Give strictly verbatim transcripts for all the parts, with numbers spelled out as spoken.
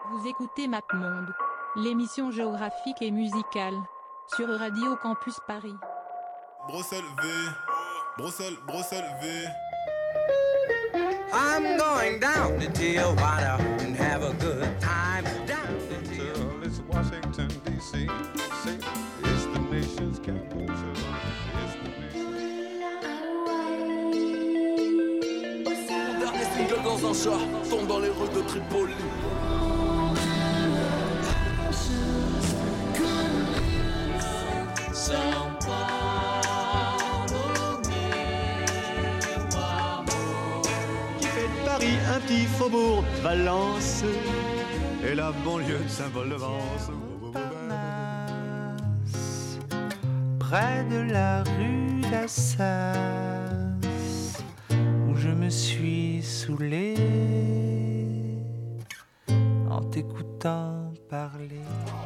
Vous écoutez MapMonde, l'émission géographique et musicale, sur Radio Campus Paris. Bruxelles V, Bruxelles, Bruxelles V. I'm going down to Tijuana and have a good time. Down to Tijuana. It's Washington, D C See, it's the nation's capital. It's the nation's... Mon dernier single dans un chat tombe dans les rues de Tripoli. Qui fait de Paris un petit faubourg de Valence et la banlieue de Saint-Paul-de-Vence. Près de la rue d'Assas, où je me suis saoulé en t'écoutant parler.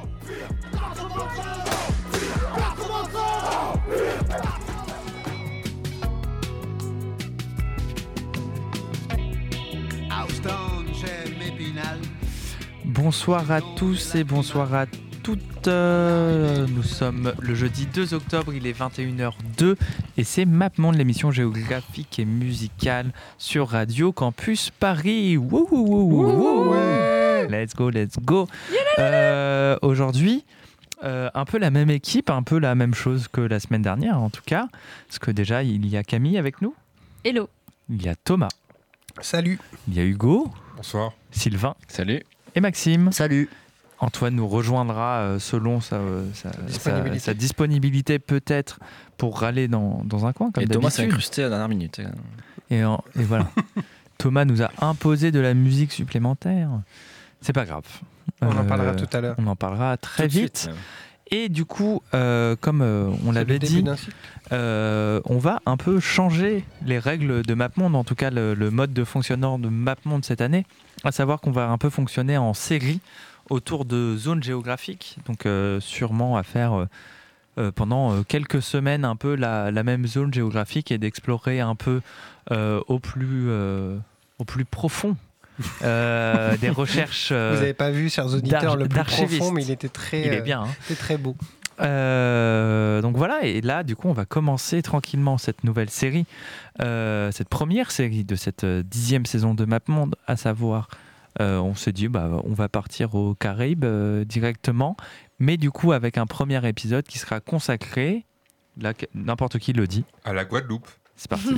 Bonsoir à tous et bonsoir à toutes. Nous sommes le jeudi deux octobre, il est vingt et une heures deux et c'est MapMonde, l'émission géographique et musicale sur Radio Campus Paris. Wouh, wouh, wouh, wouh, ouais. Let's go, let's go. Euh, aujourd'hui, euh, un peu la même équipe, un peu la même chose que la semaine dernière en tout cas, parce que déjà il y a Camille avec nous. Hello. Il y a Thomas. Salut. Il y a Hugo. Bonsoir. Sylvain. Salut. Et Maxime. Salut. Antoine nous rejoindra euh, selon sa, euh, sa, disponibilité. sa, sa disponibilité peut-être pour râler dans, dans un coin comme et d'habitude. Thomas s'est incrusté à la dernière minute. Et, en, et voilà. Thomas nous a imposé de la musique supplémentaire. C'est pas grave. On euh, en parlera tout à l'heure. On en parlera très tout vite. Suite, et du coup, euh, comme euh, on l'avait dit, euh, on va un peu changer les règles de MapMonde, en tout cas le, le mode de fonctionnement de MapMonde cette année, à savoir qu'on va un peu fonctionner en série autour de zones géographiques, donc euh, sûrement à faire euh, euh, pendant euh, quelques semaines un peu la, la même zone géographique et d'explorer un peu euh, au plus euh, au plus profond euh, des recherches. Euh, Vous n'avez pas vu, chers auditeurs, le plus profond, mais il était très, il est bien, hein. euh, très beau. Euh, donc voilà, et là du coup on va commencer tranquillement cette nouvelle série, euh, cette première série de cette dixième saison de MapMonde, à savoir euh, on s'est dit bah, on va partir aux Caraïbes euh, directement, mais du coup avec un premier épisode qui sera consacré, là n'importe qui le dit, à la Guadeloupe. C'est parti.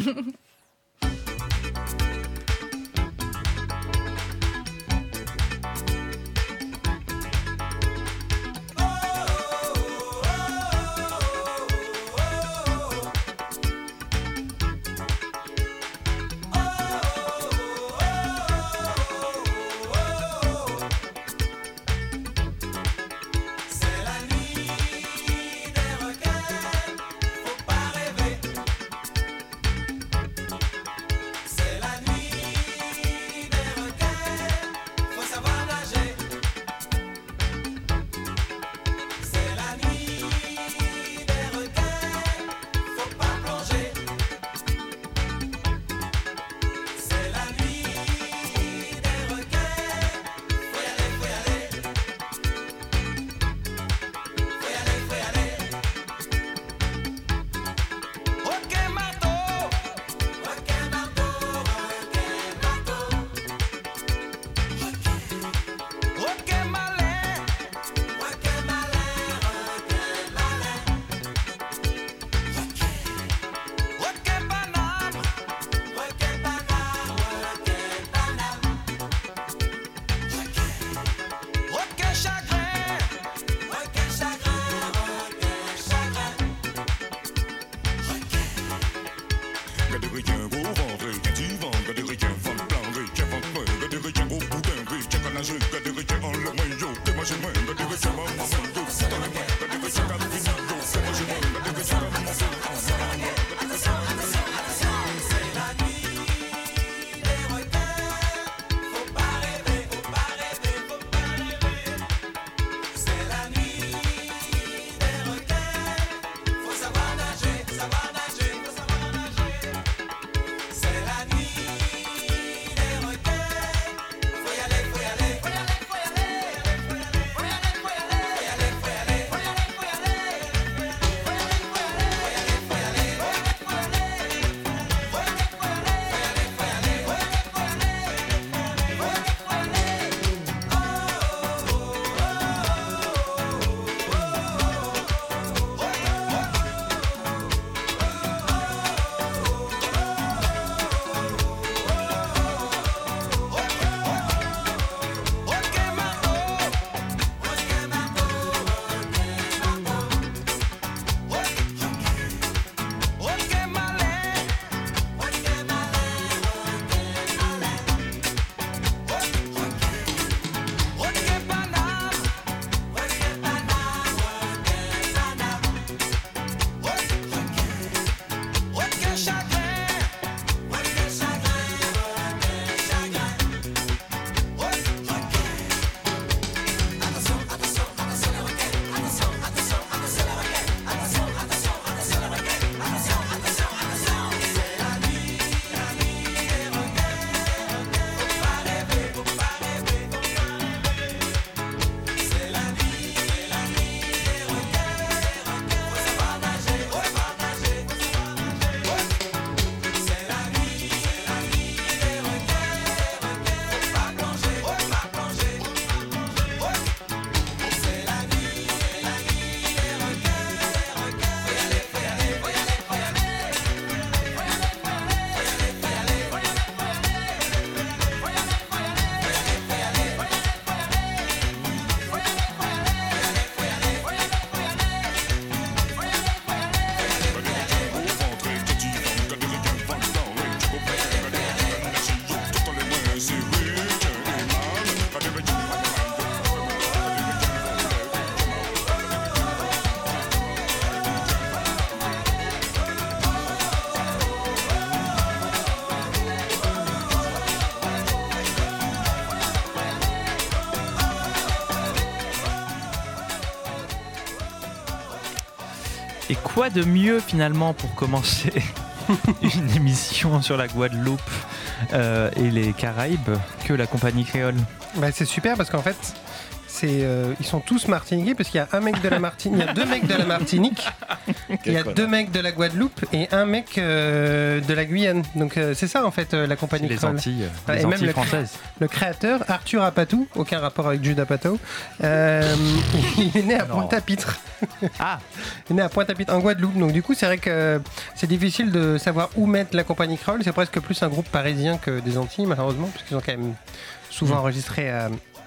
Et quoi de mieux finalement pour commencer une émission sur la Guadeloupe euh, et les Caraïbes que la compagnie créole? Bah, c'est super parce qu'en fait, c'est, euh, ils sont tous martiniquais parce qu'il y a un mec de la Martinique, il y a deux mecs de la Martinique, il y a deux mecs de la Guadeloupe et un mec euh, de la Guyane. Donc euh, c'est ça en fait euh, la compagnie les créole. Antilles, Ouais, les et Antilles même le, françaises. Le créateur Arthur Apatou, aucun rapport avec Jude Apatow, euh, il est né à Pointe-à-Pitre. Ah. Il est né à Pointe-à-Pitre en Guadeloupe. Donc du coup c'est vrai que c'est difficile de savoir où mettre la compagnie créole. C'est presque plus un groupe parisien que des Antilles malheureusement, parce qu'ils ont quand même souvent mmh. enregistré à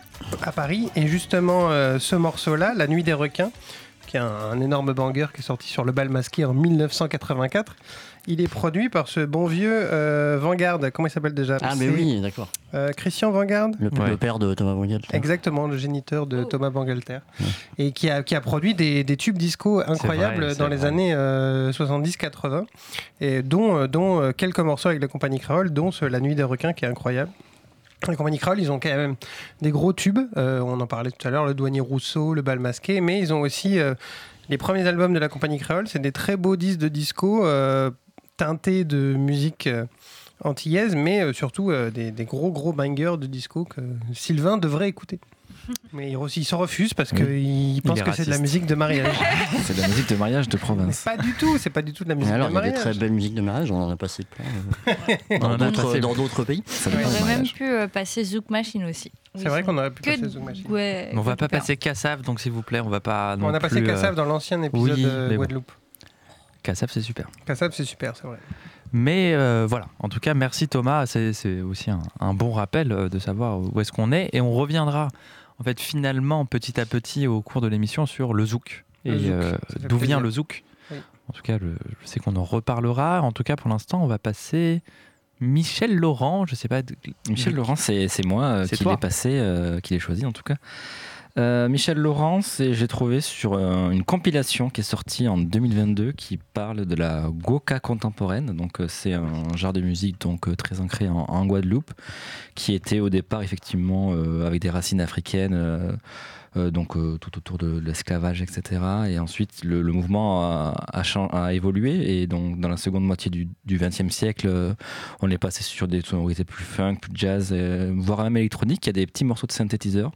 à Paris. Et justement euh, ce morceau là, La Nuit des Requins, qui est un, un énorme banger qui est sorti sur le Bal Masqué en dix-neuf cent quatre-vingt-quatre, il est produit par ce bon vieux euh, Vanguard. Comment il s'appelle déjà? Ah mais oui, d'accord. euh, Christian Vanguard, le, ouais. le père de Thomas Bangalter. Exactement, le géniteur de oh. Thomas Bangalter, ouais. et qui a, qui a produit des, des tubes disco incroyables vrai, dans les vrai. années euh, soixante-dix quatre-vingts, et dont, euh, dont euh, quelques morceaux avec la compagnie créole, dont ce La Nuit des Requins qui est incroyable. La compagnie créole, ils ont quand même des gros tubes, euh, on en parlait tout à l'heure, le Douanier Rousseau, le Bal Masqué, mais ils ont aussi euh, les premiers albums de la compagnie créole, c'est des très beaux disques de disco euh, teintés de musique euh, antillaise, mais euh, surtout euh, des, des gros gros bangers de disco que Sylvain devrait écouter. Mais il, il s'en refuse parce qu'il oui. pense que c'est de la musique de mariage. C'est de la musique de mariage de province. Mais pas du tout, c'est pas du tout de la musique alors, de mariage. Il y a des très belles musiques de mariage, on en a passé plein. Euh, dans, d'autres, passé. dans d'autres pays. Ça on aurait même pu euh, passer Zouk Machine aussi. C'est vrai qu'on aurait pu passer Zouk Machine. Ouais, on va pas passer Kassav, donc s'il vous plaît, on va pas. Non on a plus, passé Kassav euh... dans l'ancien épisode oui, de Guadeloupe. Bon. Kassav, c'est super. Kassav, c'est super, c'est vrai. Mais euh, voilà, en tout cas, merci Thomas. C'est, c'est aussi un, un bon rappel de savoir où est-ce qu'on est. Et on reviendra, en fait, finalement, petit à petit, au cours de l'émission, sur le zouk. Et le zouk, euh, d'où vient le zouk. Oui. En tout cas, le, je sais qu'on en reparlera. En tout cas, pour l'instant, on va passer Michel Laurent. Je sais pas. Michel de... Laurent, c'est, c'est moi euh, c'est qui toi. l'ai passé, euh, qui l'ai choisi en tout cas. Euh, Michel Laurent, j'ai trouvé sur euh, une compilation qui est sortie en deux mille vingt-deux qui parle de la Gwoka contemporaine. Donc euh, c'est un genre de musique donc euh, très ancré en, en Guadeloupe, qui était au départ effectivement euh, avec des racines africaines, euh, euh, donc euh, tout autour de, de l'esclavage, et cetera. Et ensuite le, le mouvement a, a, a évolué, et donc dans la seconde moitié du vingtième siècle, euh, on est passé sur des sonorités plus funk, plus jazz, euh, voire même électronique. Il y a des petits morceaux de synthétiseurs.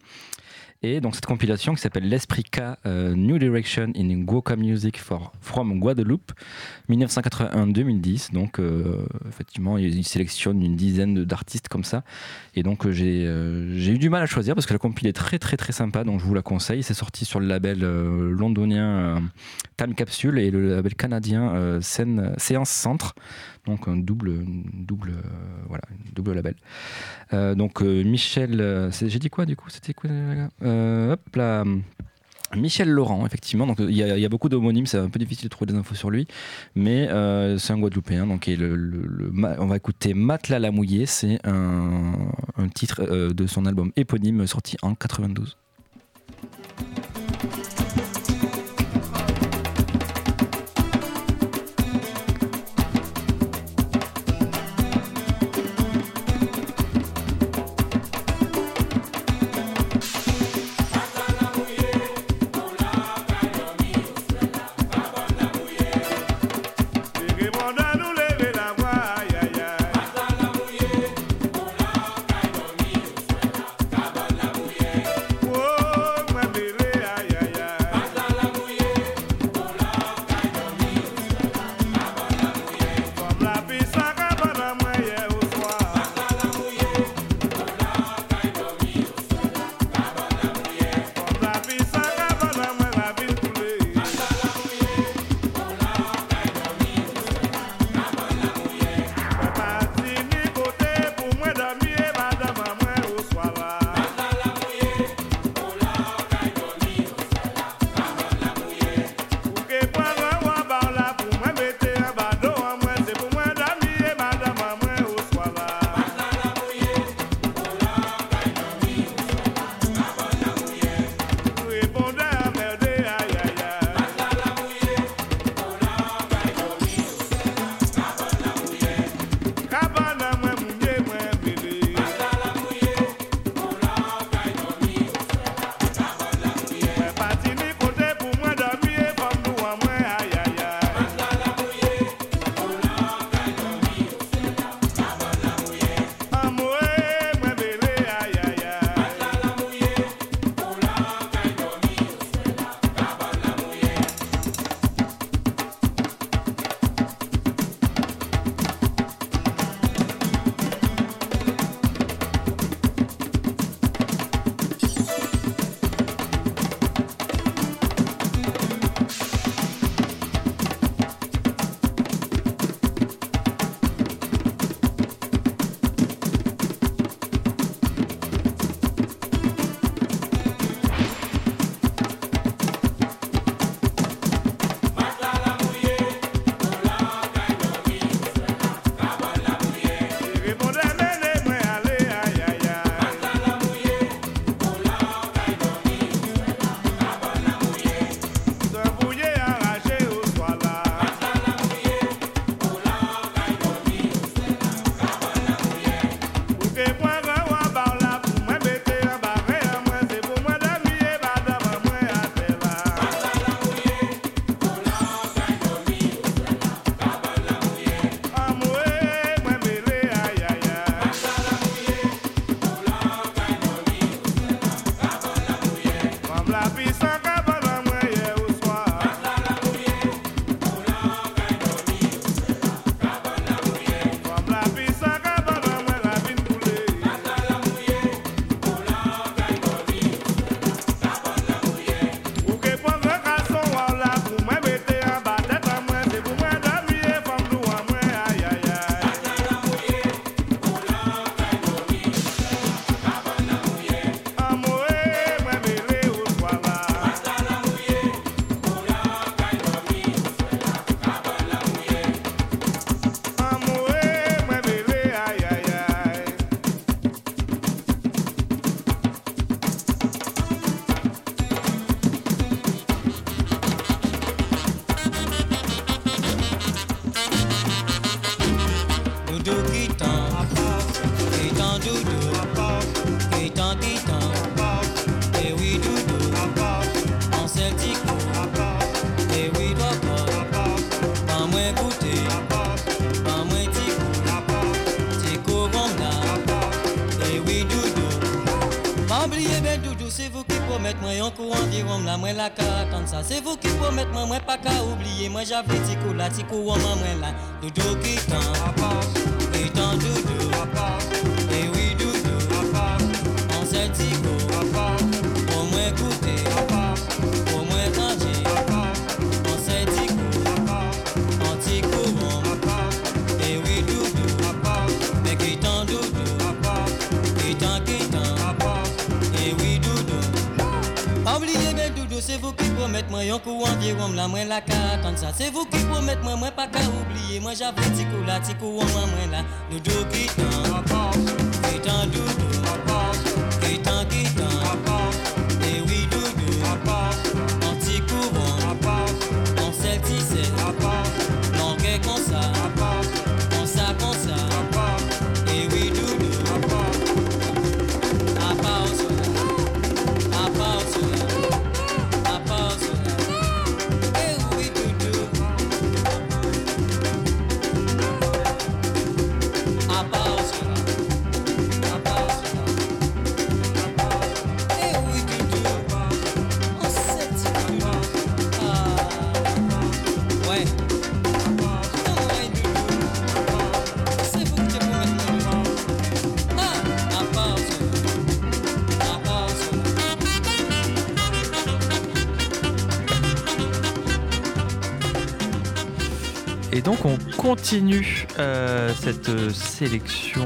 Et donc cette compilation qui s'appelle L'Esprit K, uh, New Direction in Gwoka Music for, from Guadeloupe, dix-neuf cent quatre-vingt-un à deux mille dix. Donc euh, effectivement, il sélectionne une dizaine d'artistes comme ça. Et donc euh, j'ai, euh, j'ai eu du mal à choisir parce que la compile est très très très sympa, donc je vous la conseille. C'est sorti sur le label euh, londonien euh, Time Capsule et le label canadien euh, Scène, Séance Centre. Donc un double, double, euh, voilà, double label. Euh, donc euh, Michel, euh, j'ai dit quoi du coup? C'était quoi euh, hop là, Michel Laurent, effectivement. Donc il y, y a beaucoup d'homonymes, c'est un peu difficile de trouver des infos sur lui, mais euh, c'est un Guadeloupéen. Donc et le, le, le, on va écouter Matelas la mouillée, c'est un, un titre euh, de son album éponyme sorti en quatre-vingt-douze. Whoa. quittons. Et oui, doudou, en celtico. Et oui, dodo, pas moins goûter, pas moins tico, tico bon là. Et oui, doudou, pas oublier ben doudou, c'est vous qui promettez moi un coup environ là, moi la attendre ça. C'est vous qui promettez moi, moi pas qu'à oublier, moi j'avais tico là, tico moi là. Doudou quittant, quittant doudou. Et oui doudou, on s'est dit go, au moins goûter, au moins manger, on s'est dit go, on t'y courant. Et oui doudou, mais quittant doudou, quittant quittant. Et oui doudou, oubliez bien doudou, c'est vous qui promettez moi un coup environ là, moi la carte ça. C'est vous qui promettez moi, moi pas qu'à oublier, moi j'avais tico là, tico moi là. Doudou quittant, quittant doudou, quittant quittant. Et oui doudou, on t'y courant, on s'est tissé, longuet comme ça, comme ça, comme ça. Et oui doudou, à part au soleil, à part au soleil, à part au soleil. Et oui doudou, à part au soleil, à part au soleil. Et oui doudou, on s'est dit ah, ouais. Et donc on continue euh, cette sélection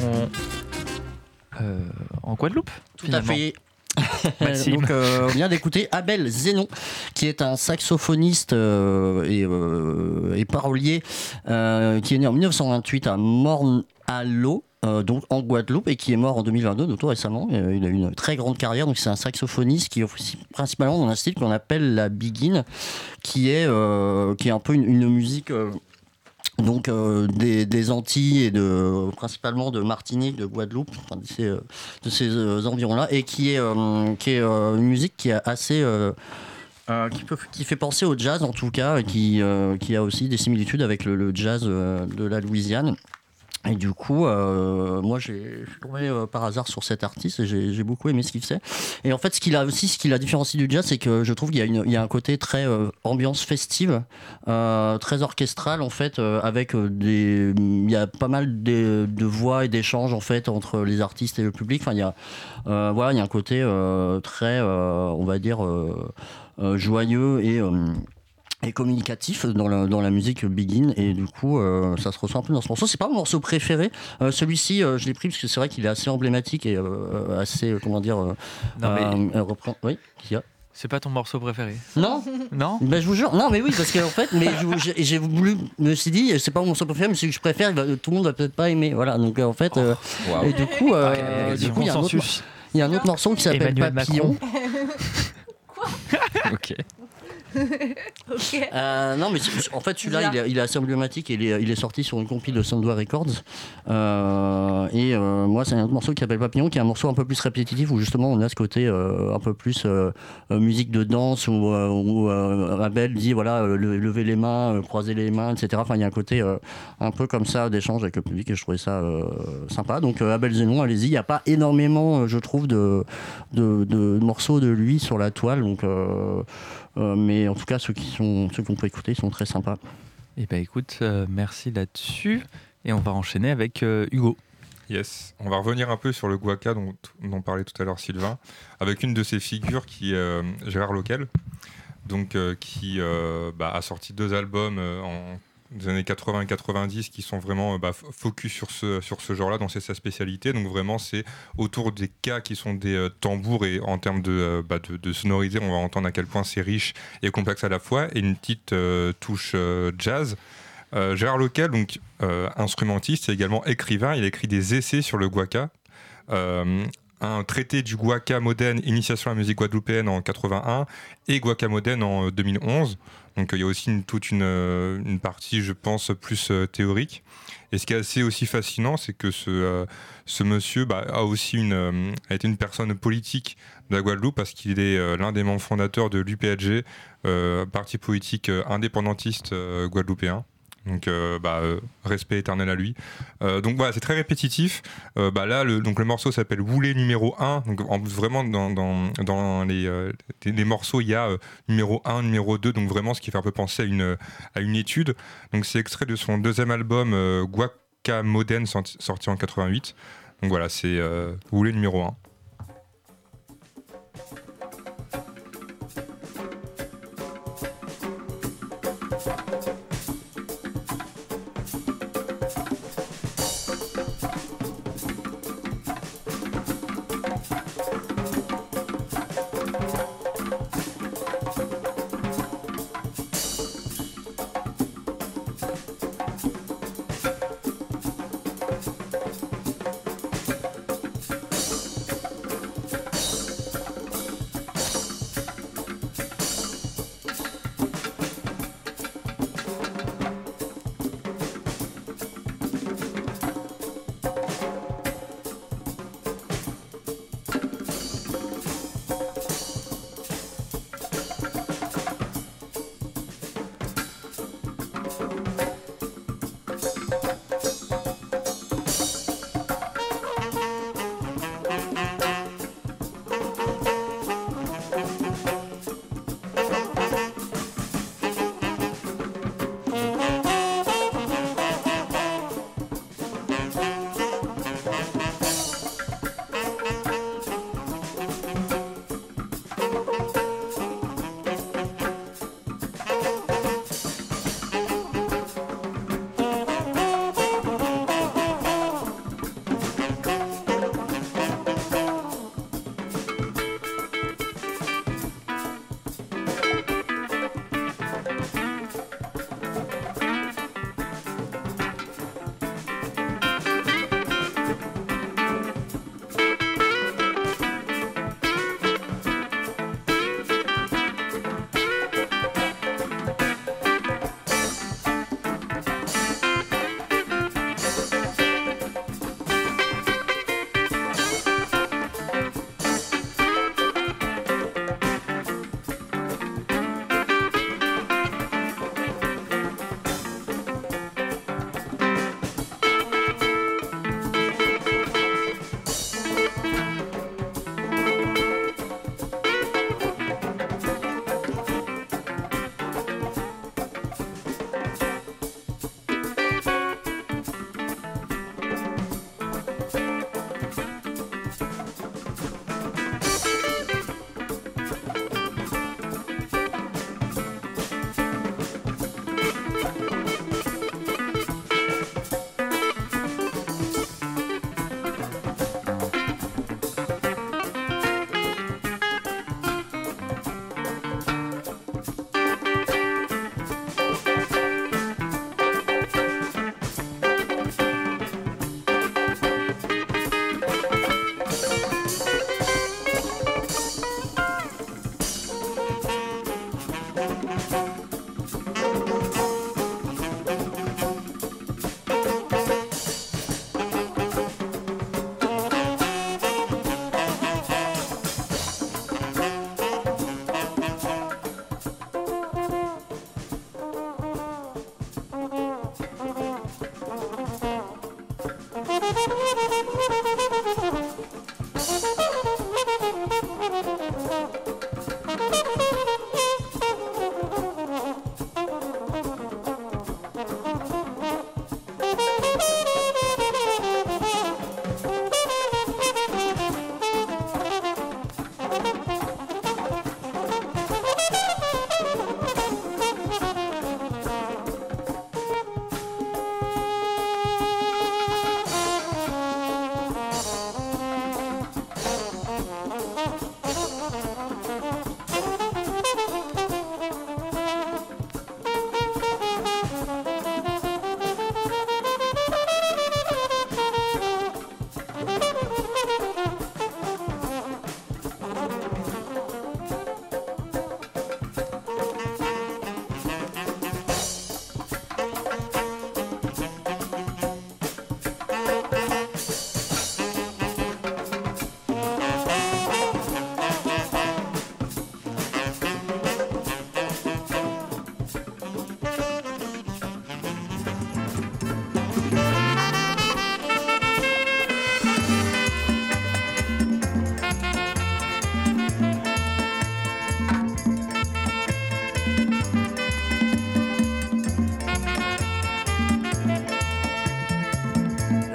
euh, en Guadeloupe. Tout à fait. Donc, euh, on vient d'écouter Abel Zenon, qui est un saxophoniste euh, et, euh, et parolier, euh, qui est né en dix-neuf cent vingt-huit à Morne-à-l'Eau. Euh, donc en Guadeloupe, et qui est mort en deux mille vingt-deux, donc tout récemment. Euh, il a eu une très grande carrière, donc c'est un saxophoniste qui officie principalement dans un style qu'on appelle la biguine, qui est, euh, qui est un peu une, une musique euh, donc euh, des, des Antilles et de, principalement de Martinique, de Guadeloupe, enfin, de ces, de ces euh, environs-là, et qui est, euh, qui est euh, une musique qui est assez... Euh, Euh, qui, peut, qui fait penser au jazz en tout cas, et qui, euh, qui a aussi des similitudes avec le, le jazz euh, de la Louisiane. Et du coup, euh, moi, j'ai tombé euh, par hasard sur cet artiste et j'ai, j'ai beaucoup aimé ce qu'il faisait. Et en fait, ce qu'il a aussi, ce qui la différencie du jazz, c'est que je trouve qu'il y a, une, il y a un côté très euh, ambiance festive, euh, très orchestral en fait, euh, avec des, il y a pas mal de, de voix et d'échanges en fait entre les artistes et le public. Enfin, il y a, euh, voilà, il y a un côté euh, très, euh, on va dire, euh, euh, joyeux et euh, et communicatif dans la, dans la musique Begin, et du coup euh, ça se ressent un peu dans ce morceau. C'est pas mon morceau préféré, euh, celui-ci euh, je l'ai pris parce que c'est vrai qu'il est assez emblématique et euh, assez euh, comment dire euh, non, mais... euh, reprend... oui, qu'est-ce qu'il y a ? C'est pas ton morceau préféré? Non. Non. Ben je vous jure, non mais oui, parce qu'en fait, mais j'ai, j'ai voulu, je me suis dit, c'est pas mon morceau préféré, mais celui que je préfère, il va, tout le monde va peut-être pas aimer, voilà. Donc en fait, euh, oh, wow. Et du coup, euh, okay, du coup, il y a un autre, il y a un autre morceau qui s'appelle Emmanuel Papillon. Quoi? Ok. Okay. Euh, non mais en fait celui-là il est, il est assez emblématique et il est, il est sorti sur une compile de Soundwave Records euh, et euh, moi c'est un autre morceau qui s'appelle Papillon, qui est un morceau un peu plus répétitif où justement on a ce côté euh, un peu plus euh, musique de danse où, euh, où euh, Abel dit voilà euh, lever les mains, euh, croiser les mains, etc. Enfin il y a un côté euh, un peu comme ça d'échange avec le public et je trouvais ça euh, sympa. Donc euh, Abel Zenon, allez-y, il n'y a pas énormément euh, je trouve de, de, de morceaux de lui sur la toile, donc euh, Euh, mais en tout cas, ceux qui sont, ceux qu'on peut écouter, ils sont très sympas. Et bah écoute, euh, merci là-dessus. Et on va enchaîner avec euh, Hugo. Yes, on va revenir un peu sur le guaca dont, dont parlait tout à l'heure Sylvain, avec une de ses figures qui est euh, Gérard Loquel, donc, euh, qui euh, bah, a sorti deux albums euh, en des années quatre-vingts quatre-vingt-dix qui sont vraiment bah, focus sur ce, sur ce genre-là, dont c'est sa spécialité. Donc vraiment, c'est autour des cas qui sont des euh, tambours, et en termes de, euh, bah, de, de sonorité, on va entendre à quel point c'est riche et complexe à la fois, et une petite euh, touche euh, jazz. Euh, Gérard Loquel, donc euh, instrumentiste et également écrivain, il a écrit des essais sur le guaca. Euh, un traité du Guaca Modène, Initiation à la musique guadeloupéenne en quatre-vingt-un et Guaca Modène en deux mille onze. Donc il y a aussi une, toute une, une partie, je pense, plus euh, théorique. Et ce qui est assez aussi fascinant, c'est que ce, euh, ce monsieur bah, a aussi une, euh, a été une personne politique de la Guadeloupe parce qu'il est euh, l'un des membres fondateurs de l'U P L G, euh, parti politique euh, indépendantiste euh, guadeloupéen. Donc, euh, bah, euh, respect éternel à lui. Euh, donc voilà, c'est très répétitif. Euh, bah, là, le, donc, le morceau s'appelle Woulet numéro un. Donc en, vraiment, dans, dans, dans les, euh, les, les morceaux, il y a euh, numéro un, numéro deux. Donc vraiment, ce qui fait un peu penser à une, à une étude. Donc c'est extrait de son deuxième album, euh, Guaca Modène, sorti, sorti en quatre-vingt-huit. Donc voilà, c'est euh, Woulet numéro un.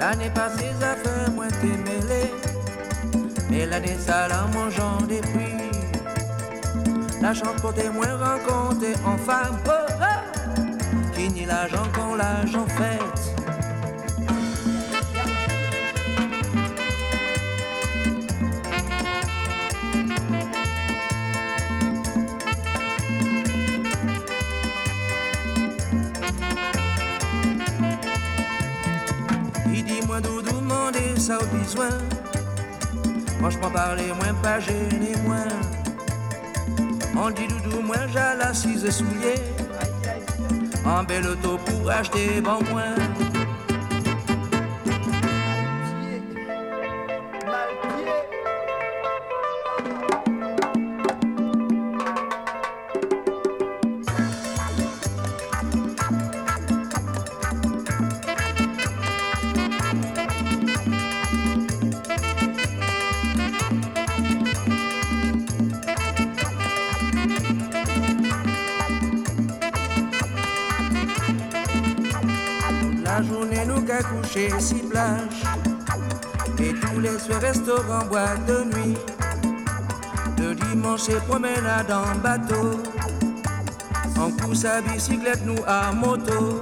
L'année passée, ça fait moins t'es mêlé. Mais l'année ça, en mangeant des fruits. La chance pour tes moins rencontrés en femme. Oh, oh. Qui nie l'argent quand l'argent fait. Ça au besoin, franchement parler moins pas gêner moins. On dit doudou moins j'ai l'assise souillée. En bel auto pour acheter bon moins. Coucher si plage et tous les soirs restaurants, boîte de nuit. Le dimanche c'est promenade en bateau. On pousse à bicyclette, nous à moto.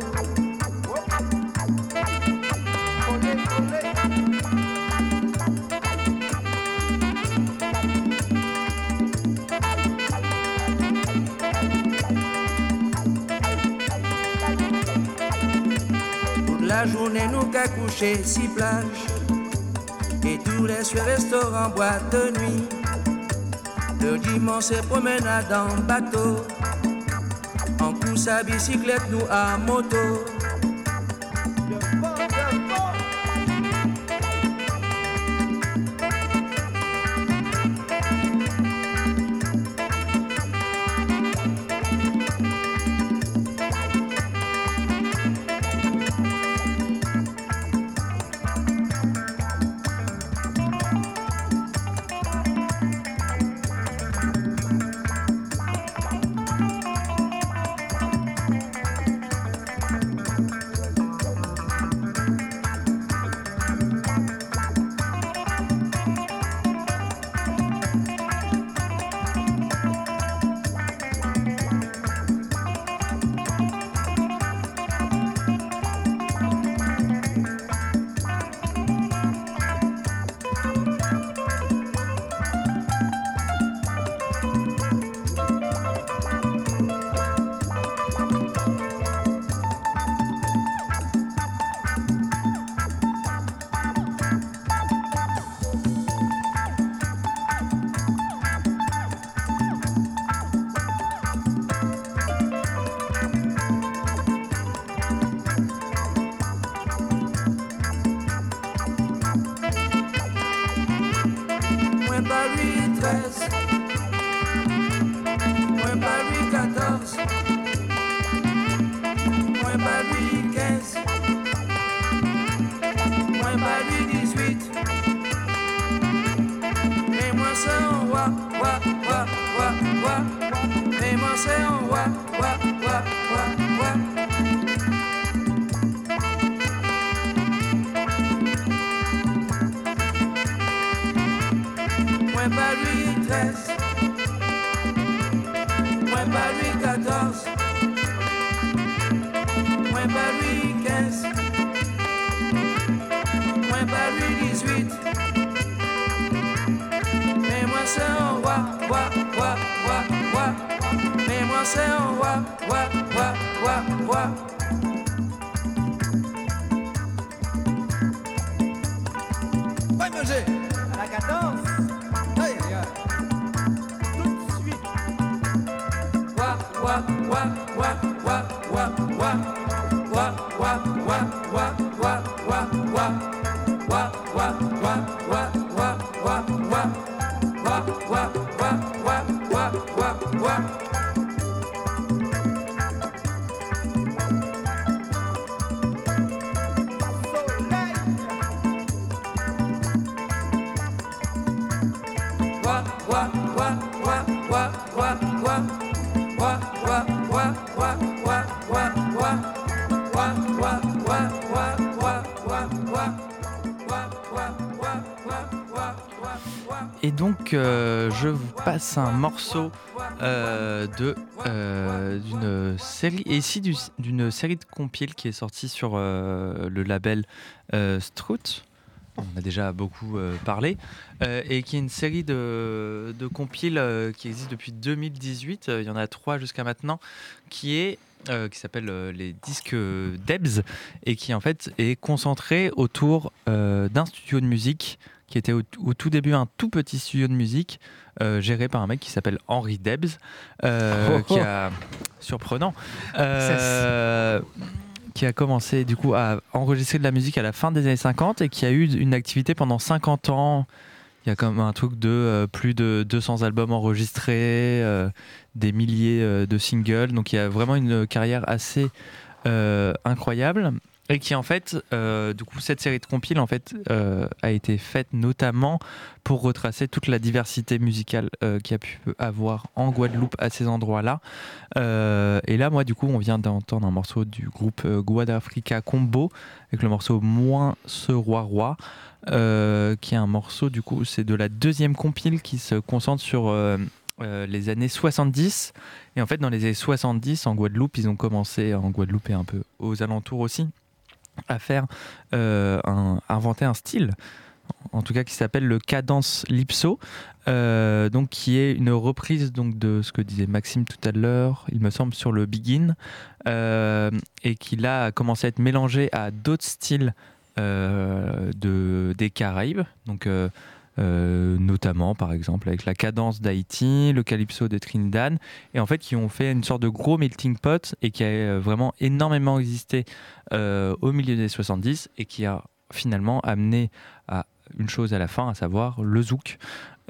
La journée nous qu'a couché si plage et tous les soirs restaurants, boîte de nuit. Le dimanche c'est promenade en bateau. En course à bicyclette, nous à moto. donc euh, je vous passe un morceau euh, de euh, d'une série, et ici du, d'une série de compiles qui est sortie sur euh, le label euh, Strout. On a déjà beaucoup euh, parlé, euh, et qui est une série de, de compiles euh, qui existe depuis deux mille dix-huit. Euh, il y en a trois jusqu'à maintenant, qui est euh, qui s'appelle euh, les disques Debs, et qui en fait est concentré autour euh, d'un studio de musique qui était au, au tout début un tout petit studio de musique euh, géré par un mec qui s'appelle Henry Debs, euh, oh, oh. qui a surprenant. Euh, qui a commencé du coup à enregistrer de la musique à la fin des années cinquante et qui a eu une activité pendant cinquante ans. Il y a comme un truc de euh, plus de deux cents albums enregistrés, euh, des milliers euh, de singles. Donc il y a vraiment une carrière assez euh, incroyable. Et qui en fait, euh, du coup, cette série de compiles en fait euh, a été faite notamment pour retracer toute la diversité musicale euh, qu'il y a pu avoir en Guadeloupe à ces endroits-là. Euh, et là, moi, du coup, on vient d'entendre un morceau du groupe euh, Guadafrica Combo avec le morceau Moins ce roi roi, euh, qui est un morceau, du coup, c'est de la deuxième compile qui se concentre sur euh, euh, les années soixante-dix. Et en fait, dans les années soixante-dix, en Guadeloupe, ils ont commencé, en Guadeloupe et un peu aux alentours aussi, à faire euh, un, inventer un style, en tout cas qui s'appelle le cadence lypso, euh, donc qui est une reprise donc de ce que disait Maxime tout à l'heure, il me semble, sur le Begin, euh, et qui là a commencé à être mélangé à d'autres styles euh, de, des Caraïbes, donc euh, Euh, notamment par exemple avec la cadence d'Haïti, le calypso de Trinidad, et en fait qui ont fait une sorte de gros melting pot et qui a vraiment énormément existé euh, au milieu des soixante-dix et qui a finalement amené à une chose à la fin, à savoir le zouk.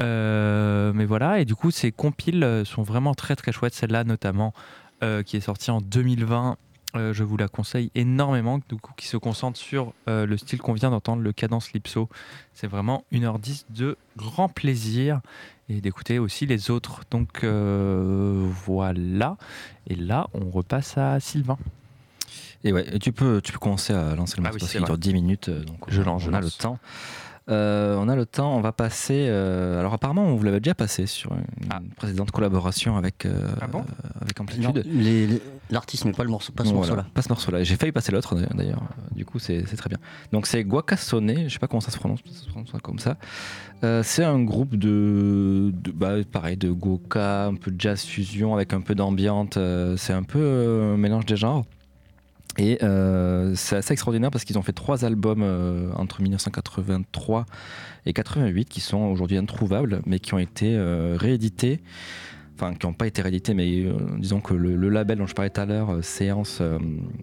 Euh, mais voilà, et du coup ces compiles sont vraiment très très chouettes, celle-là notamment euh, qui est sortie en deux mille vingt. Euh, je vous la conseille énormément, du coup, qui se concentre sur euh, le style qu'on vient d'entendre, le cadence lypso. C'est vraiment une heure dix de grand plaisir et d'écouter aussi les autres. Donc euh, voilà. Et là, on repasse à Sylvain. Et ouais, et tu peux, tu peux commencer à lancer le morceau, ah oui, parce qu'il dure dix minutes. Donc je lance, on je a lance. le temps. Euh, on a le temps, on va passer. Euh, alors apparemment, on vous l'avait déjà passé sur une ah. précédente collaboration avec euh, ah bon avec Amplitude. Non, les, les, l'artiste, mais pas le morceau, pas ce voilà, morceau-là. Pas ce morceau-là. J'ai failli passer l'autre d'ailleurs. Du coup, c'est, c'est très bien. Donc c'est Guacasone. Je sais pas comment ça se prononce, ça se prononce comme ça. Euh, c'est un groupe de, de bah, pareil, de Goka, un peu de jazz fusion avec un peu d'ambiance. Euh, c'est un peu euh, un mélange des genres. Et euh, c'est assez extraordinaire parce qu'ils ont fait trois albums euh, entre dix-neuf cent quatre-vingt-trois et quatre-vingt-huit qui sont aujourd'hui introuvables, mais qui ont été euh, réédités, enfin qui n'ont pas été réédités, mais euh, disons que le, le label dont je parlais tout à l'heure, euh, Séance, euh,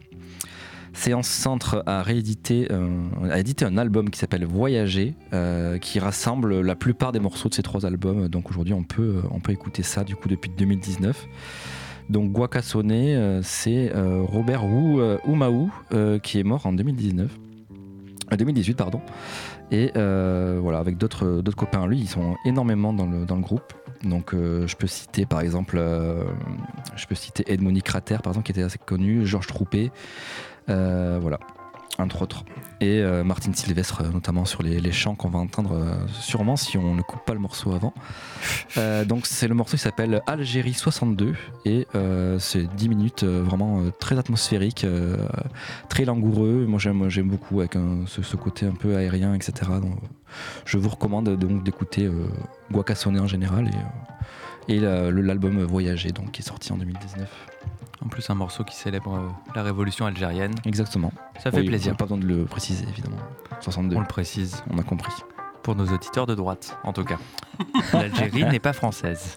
Séance Centre, a réédité, euh, a édité un album qui s'appelle Voyager, euh, qui rassemble la plupart des morceaux de ces trois albums. Donc aujourd'hui, on peut, on peut écouter ça du coup depuis deux mille dix-neuf. Donc Guacasone, euh, c'est euh, Robert Wu, euh, Oumaou euh, qui est mort en deux mille dix-neuf, euh, deux mille dix-huit pardon. Et euh, voilà, avec d'autres, d'autres copains à lui, ils sont énormément dans le, dans le groupe. Donc euh, je peux citer par exemple, euh, je peux citer Edmond Crater par exemple qui était assez connu, Georges Troupé, euh, voilà, entre autres. Et euh, Martine Sylvestre notamment sur les, les chants qu'on va entendre euh, sûrement si on ne coupe pas le morceau avant. Euh, donc c'est le morceau qui s'appelle Algérie soixante-deux et euh, c'est dix minutes euh, vraiment euh, très atmosphérique, euh, très langoureux. Moi j'aime, j'aime beaucoup avec un, ce, ce côté un peu aérien, et cetera. Donc, je vous recommande donc d'écouter euh, Guacasone en général et, euh, et la, le, l'album Voyager donc, qui est sorti en deux mille dix-neuf. En plus, un morceau qui célèbre euh, la révolution algérienne. Exactement. Ça fait oui, plaisir. On n'a pas besoin de le préciser, évidemment. soixante-deux. On le précise. On a compris. Pour nos auditeurs de droite, en tout cas. L'Algérie n'est pas française.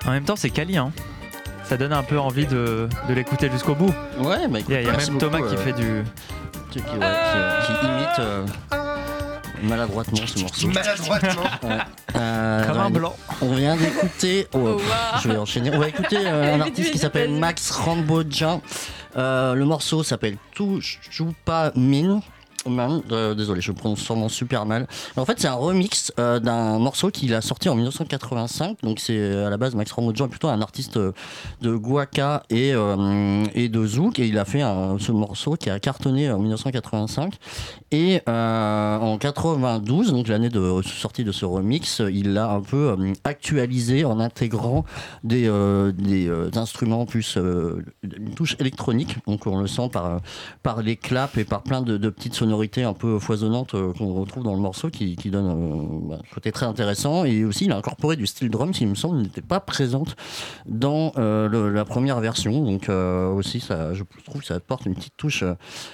En même temps, c'est quali, hein. Ça donne un peu envie de, de l'écouter jusqu'au bout. Ouais, mais il y a, il y a même Thomas beaucoup, qui euh, fait du. Qui, ouais, qui, qui imite euh, maladroitement ce morceau. Maladroitement. Ouais. Euh, Comme un blanc. On vient d'écouter. Oh, oh, wow. Je vais enchaîner. On va écouter euh, un artiste qui s'appelle Max Rambodja. Euh, le morceau s'appelle Tujupa Min. Man, euh, désolé, je prononce sûrement super mal. En fait, c'est un remix euh, d'un morceau qu'il a sorti en dix-neuf cent quatre-vingt-cinq. Donc, c'est à la base Max Rambodja est plutôt un artiste de guaca et, euh, et de zouk. Et il a fait un, ce morceau qui a cartonné en dix-neuf cent quatre-vingt-cinq. Et euh, en quatre-vingt-douze, donc l'année de sortie de ce remix, il l'a un peu euh, actualisé en intégrant des, euh, des euh, instruments plus euh, une touche électronique. Donc, on le sent par, par les claps et par plein de, de petites sonorités un peu foisonnante euh, qu'on retrouve dans le morceau qui, qui donne euh, bah, un côté très intéressant. Et aussi il a incorporé du steel drum qui, il me semble, n'était pas présente dans euh, le, la première version. Donc euh, aussi ça, je trouve que ça apporte une petite touche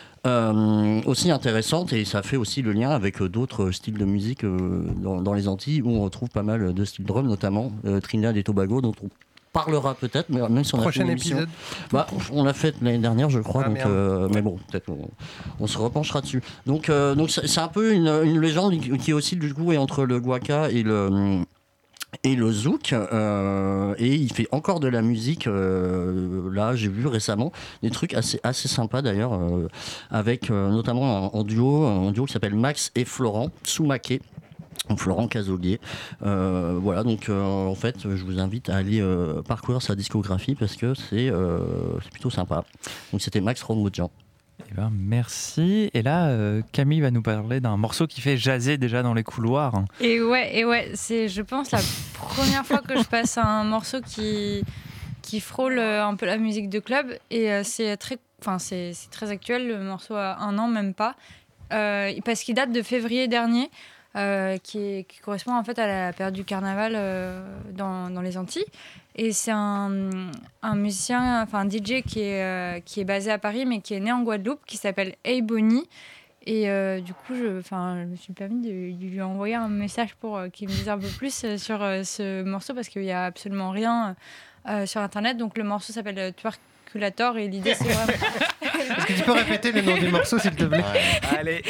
euh, aussi intéressante, et ça fait aussi le lien avec d'autres styles de musique euh, dans, dans les Antilles où on retrouve pas mal de steel drum, notamment euh, Trinidad et Tobago, dont on parlera peut-être, mais même si on Prochain a fait une épisode. Bah, on l'a fait l'année dernière, je crois, ah, donc, euh, mais bon, peut-être on, on se repenchera dessus. Donc, euh, donc c'est, c'est un peu une, une légende qui aussi du coup est entre le guaca et le et le zouk, euh, et il fait encore de la musique. Euh, là, j'ai vu récemment des trucs assez assez sympas d'ailleurs, euh, avec euh, notamment un, un duo, un duo qui s'appelle Max et Florent Soumaké. Florent Cazolier. Euh, voilà, donc euh, en fait, je vous invite à aller euh, parcourir sa discographie parce que c'est, euh, c'est plutôt sympa. Donc c'était Max Rambodja. Eh ben, merci. Et là, euh, Camille va nous parler d'un morceau qui fait jaser déjà dans les couloirs. Et ouais, et ouais, c'est, je pense, la première fois que je passe à un morceau qui, qui frôle un peu la musique de club. Et euh, c'est, très, enfin, c'est, c'est très actuel, le morceau a un an, même pas. Euh, parce qu'il date de février dernier. Euh, qui, est, qui correspond en fait à la période du carnaval euh, dans, dans les Antilles. Et c'est un, un musicien, enfin un D J qui est, euh, qui est basé à Paris mais qui est né en Guadeloupe, qui s'appelle Hey Bonnie. Et euh, du coup, je, je me suis permis de, de lui envoyer un message pour euh, qu'il me dise un peu plus euh, sur euh, ce morceau, parce qu'il n'y a absolument rien euh, sur Internet. Donc le morceau s'appelle euh, Twerkulator, et l'idée c'est vraiment... Est-ce que tu peux répéter le nom du morceau, s'il te plaît? Allez.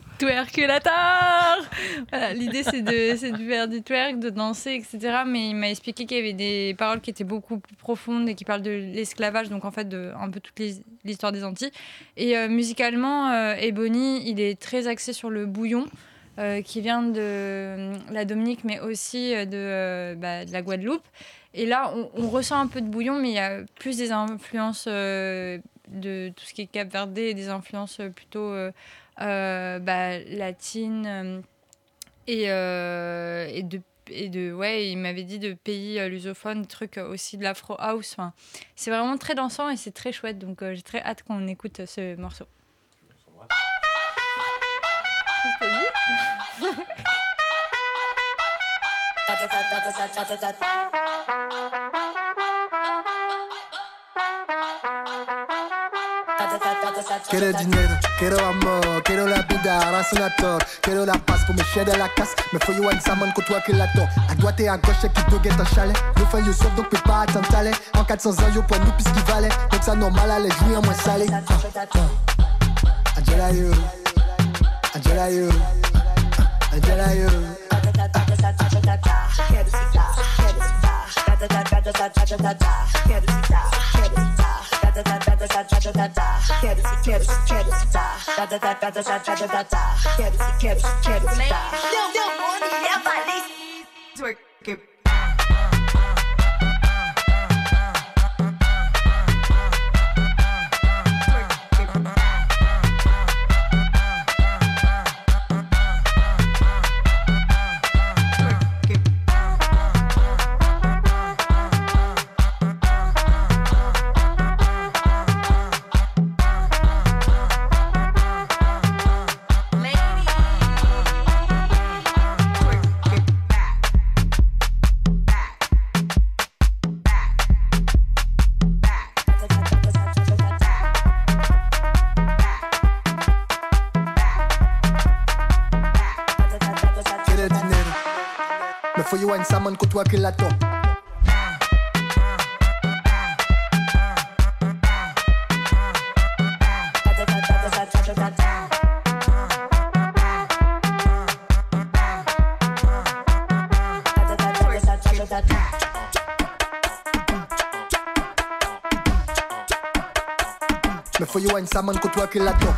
Twerkulator. Voilà, l'idée c'est de, c'est de faire du twerk, de danser, et cetera. Mais il m'a expliqué qu'il y avait des paroles qui étaient beaucoup plus profondes et qui parlent de l'esclavage, donc en fait de un peu toute les, l'histoire des Antilles. Et euh, musicalement, euh, Ebony, il est très axé sur le bouillon, euh, qui vient de euh, la Dominique, mais aussi de, euh, bah, de la Guadeloupe. Et là, on, on ressent un peu de bouillon, mais il y a plus des influences euh, de tout ce qui est Cap-Verdé, et des influences plutôt euh, euh, bah, latines euh, et, euh, et de et de ouais, il m'avait dit de pays euh, lusophones, des trucs euh, aussi de l'afro house. Enfin, c'est vraiment très dansant et c'est très chouette. Donc euh, j'ai très hâte qu'on écoute euh, ce morceau. Quiero dinero, quiero amor, quiero la vida, racionator. Quiero la paz pour me chier de la casse. Mais faut you and someone que toi qui l'attend. À droite et à gauche, qui peut get un chalet. Nous fin you sauf donc peut pas attendre t'aller. En quatre cents ans, yo point nous puisqu'il valait. Donc ça normal, allez jouer en moins salé. Angela you, Angela you, Angela you. Faut you and someone que toi qui l'attend. Mais faut you wine ça man que toi qui l'attends.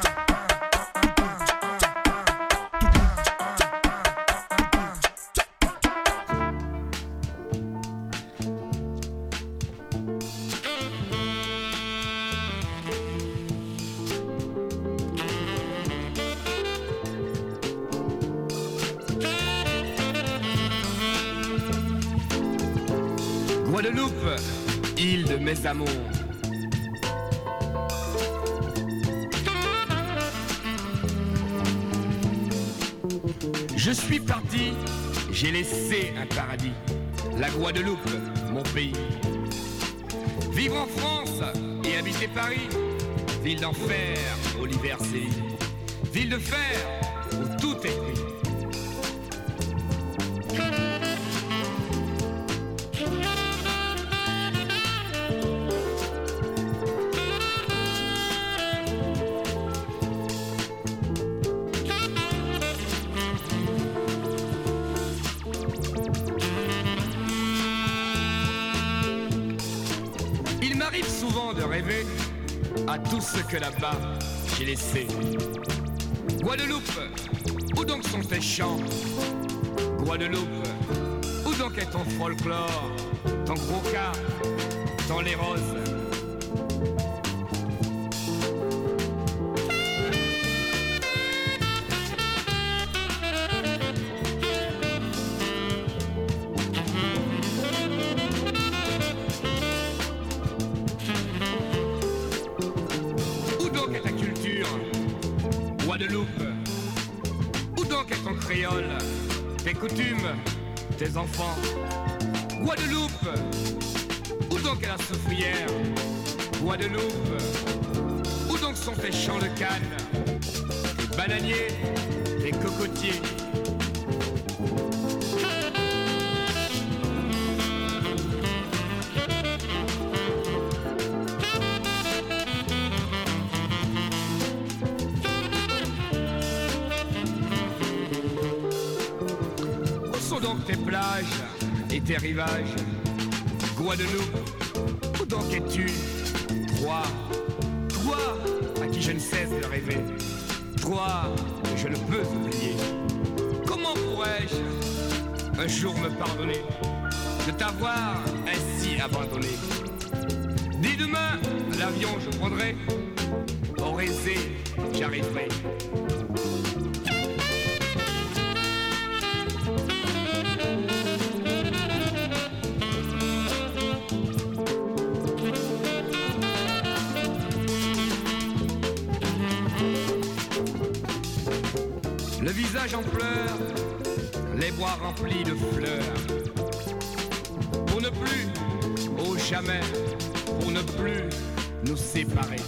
Guadeloupe, île de mes amours. Je suis parti, j'ai laissé un paradis, la Guadeloupe, mon pays. Vivre en France et habiter Paris, ville d'enfer où l'hiver sévit, ville de fer où tout est cuit. À tout ce que là-bas j'ai laissé. Guadeloupe, où donc sont tes chants? Guadeloupe, où donc est ton folklore? Ton gros cas, ton les roses? Tes coutumes, tes enfants. Guadeloupe, où donc est la soufrière? Guadeloupe, où donc sont tes champs de canne? Tes bananiers, tes cocotiers. Tes plages et tes rivages, Guadeloupe, où donc es-tu? Toi, toi, à qui je ne cesse de rêver, toi, que je ne peux oublier. Comment pourrais-je un jour me pardonner de t'avoir ainsi abandonné? Dès demain, l'avion je prendrai, au Résé, j'arriverai. Le visage en pleurs, les bois remplis de fleurs. Pour ne plus, oh jamais, pour ne plus nous séparer.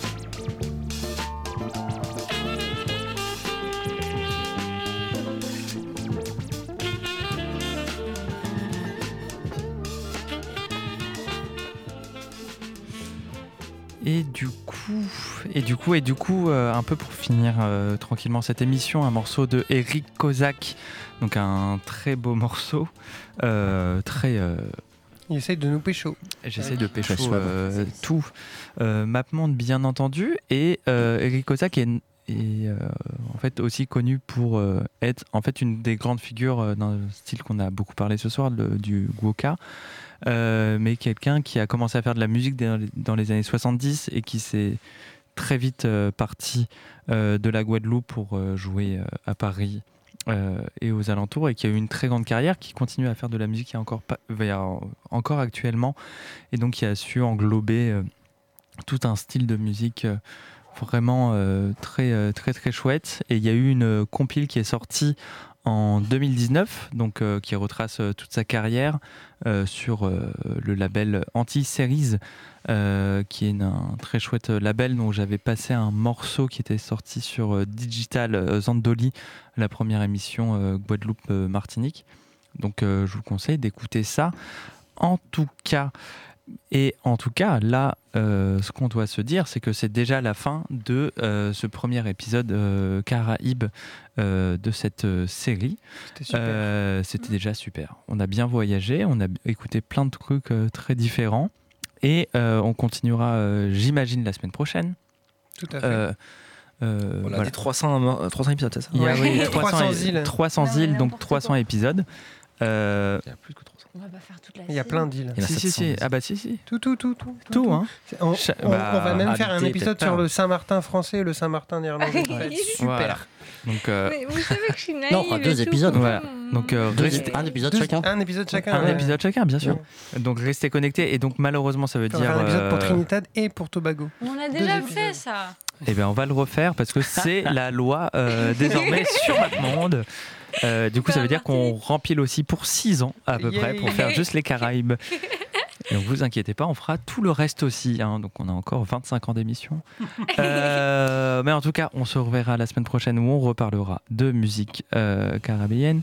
Et du coup, et du coup, et du coup, euh, un peu pour finir euh, tranquillement cette émission, un morceau de Eric Kozak, donc un très beau morceau, euh, très. Euh, Il essaye de nous pécho. J'essaye de pécho euh, tout. Euh, MapMonde, bien entendu, et euh, Eric Kozak est, est euh, en fait aussi connu pour euh, être en fait une des grandes figures euh, d'un style qu'on a beaucoup parlé ce soir, le, du Gwoka. Euh, mais quelqu'un qui a commencé à faire de la musique dans les, dans les années soixante-dix et qui s'est très vite euh, parti euh, de la Guadeloupe pour euh, jouer euh, à Paris euh, et aux alentours, et qui a eu une très grande carrière, qui continue à faire de la musique encore, pas, encore actuellement, et donc qui a su englober euh, tout un style de musique euh, vraiment euh, très, euh, très très chouette. Et il y a eu une compile qui est sortie en deux mille dix-neuf, donc euh, qui retrace euh, toute sa carrière euh, sur euh, le label Anti-Series, euh, qui est une, un très chouette label dont j'avais passé un morceau qui était sorti sur euh, Digital euh, Zandoli, la première émission euh, Guadeloupe euh, Martinique. Donc euh, je vous conseille d'écouter ça. En tout cas, et en tout cas, là, euh, ce qu'on doit se dire, c'est que c'est déjà la fin de euh, ce premier épisode euh, Caraïbes euh, de cette euh, série. C'était super. Euh, c'était déjà super. On a bien voyagé, on a écouté plein de trucs euh, très différents, et euh, on continuera, euh, j'imagine, la semaine prochaine. Tout à fait. Euh, euh, On a voilà. dit trois cents, trois cents épisodes, c'est ça? Il y a Ouais. oui, trois cents îles. trois cents Non, mais îles, donc n'importe trois cents quoi. épisodes. Euh, Il y a plus que trois cents. On va pas faire toute la Il y a série. plein d'îles. Il y en a si, si, si. sept cents. Ah bah si, si. Tout, tout, tout, tout. Tout, hein. C'est- On, Cha- on- bah, on va même faire un habité, épisode peut-être sur pas. le Saint-Martin français et le Saint-Martin néerlandais. Ça va être super. Voilà. Donc, euh, Mais vous savez que je suis naïve. Non, on fera deux et tout. épisodes. voilà. Donc, euh, Deux restez- ép- un épisode Deux- chacun. Un épisode chacun. un ouais. épisode chacun, bien sûr. Donc restez connectés. Et donc malheureusement, ça veut On va dire. faire un épisode pour euh, Trinidad et pour Tobago. On a Deux déjà épisodes. fait ça. Eh bien, on va le refaire parce que c'est la loi euh, désormais sur MapMonde. Euh, du coup, ça veut dire qu'on rempile aussi pour six ans à peu près pour Yay. faire juste les Caraïbes. Et donc, vous inquiétez pas, on fera tout le reste aussi. Hein. Donc, on a encore vingt-cinq ans d'émission. Euh, mais en tout cas, on se reverra la semaine prochaine où on reparlera de musique euh, caribéenne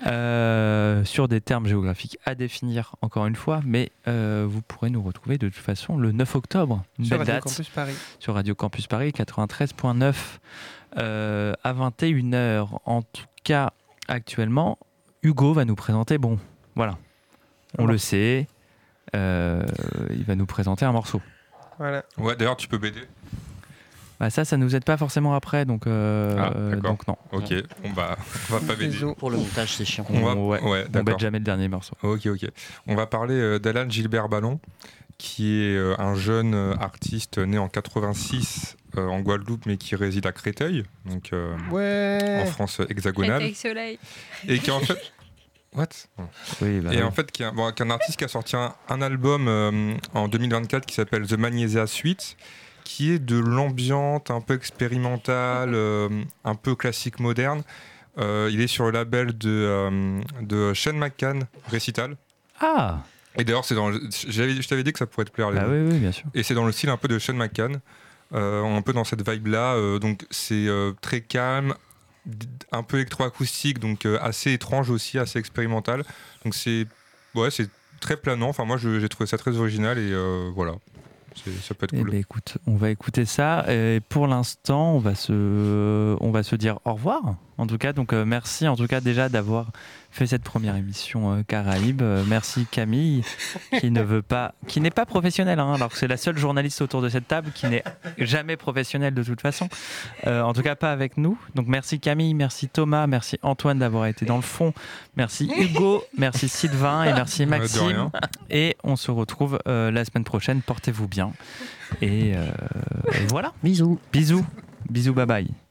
euh, sur des termes géographiques à définir encore une fois. Mais euh, vous pourrez nous retrouver de toute façon le neuf octobre. Une Sur belle Radio date. Campus Paris. Sur Radio Campus Paris quatre-vingt-treize point neuf euh, à vingt et une heures. En tout cas, actuellement, Hugo va nous présenter. Bon, voilà, on le sait. Euh, il va nous présenter un morceau. Voilà. Ouais, d'ailleurs, tu peux B D. Bah ça, ça nous aide pas forcément après, donc, euh, Ah, euh, d'accord. donc non. Ok, on va, on va pas B D. Désolé. Pour le montage, c'est chiant. On va, ouais, ouais, on d'accord. bête jamais le dernier morceau. Ok, ok. On va parler euh, d'Alan Gilbert Ballon, qui est euh, un jeune euh, artiste né en quatre-vingt-six euh, en Guadeloupe, mais qui réside à Créteil, donc euh, Ouais. en France hexagonale, Avec soleil. et qui en fait, what Oui, bah Et oui. en fait, qui est, un, bon, qui est un artiste qui a sorti un, un album euh, en deux mille vingt-quatre qui s'appelle The Magnesia Suite, qui est de l'ambiante un peu expérimentale, euh, un peu classique moderne. Euh, il est sur le label de, euh, de Shane McCann, Recital. Ah Et d'ailleurs, c'est dans le- j'avais- je t'avais dit que ça pourrait te plaire. Bah Léo. oui, oui, bien sûr. Et c'est dans le style un peu de Shane McCann, euh, un peu dans cette vibe-là. euh, donc c'est euh, très calme, d- un peu électroacoustique, donc euh, assez étrange aussi, assez expérimental. Donc c'est ouais, c'est très planant. Enfin moi, je- j'ai trouvé ça très original et euh, voilà, C'est- ça peut être Eh cool. ben, écoute, on va écouter ça. Et pour l'instant, on va se, on va se dire au revoir. En tout cas, donc euh, merci en tout cas déjà d'avoir fait cette première émission euh, Caraïbes. Euh, merci Camille, qui ne veut pas, qui n'est pas professionnelle, hein, alors que c'est la seule journaliste autour de cette table qui n'est jamais professionnelle de toute façon. Euh, en tout cas, pas avec nous. Donc merci Camille, merci Thomas, merci Antoine d'avoir été dans le fond, merci Hugo, merci Sylvain et merci Euh, de Maxime. rien. Et on se retrouve euh, la semaine prochaine. Portez-vous bien. Et euh, voilà. Bisous. Bisous. Bisous, bye bye.